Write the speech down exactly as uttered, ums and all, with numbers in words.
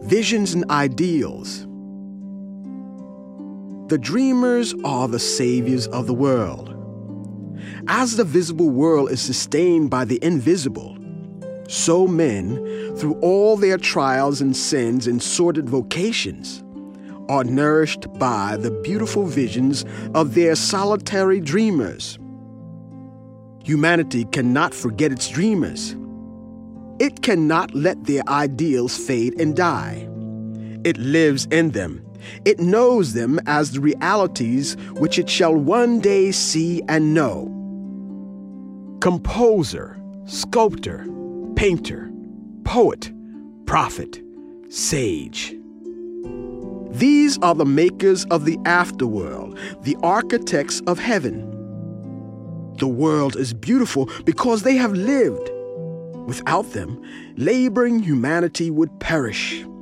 visions and ideals. The dreamers are the saviors of the world. As the visible world is sustained by the invisible, so men, through all their trials and sins and sordid vocations, are nourished by the beautiful visions of their solitary dreamers. Humanity cannot forget its dreamers. It cannot let their ideals fade and die. It lives in them. It knows them as the realities which it shall one day see and know. Composer, sculptor, painter, poet, prophet, sage. These are the makers of the afterworld, the architects of heaven. The world is beautiful because they have lived. Without them, laboring humanity would perish.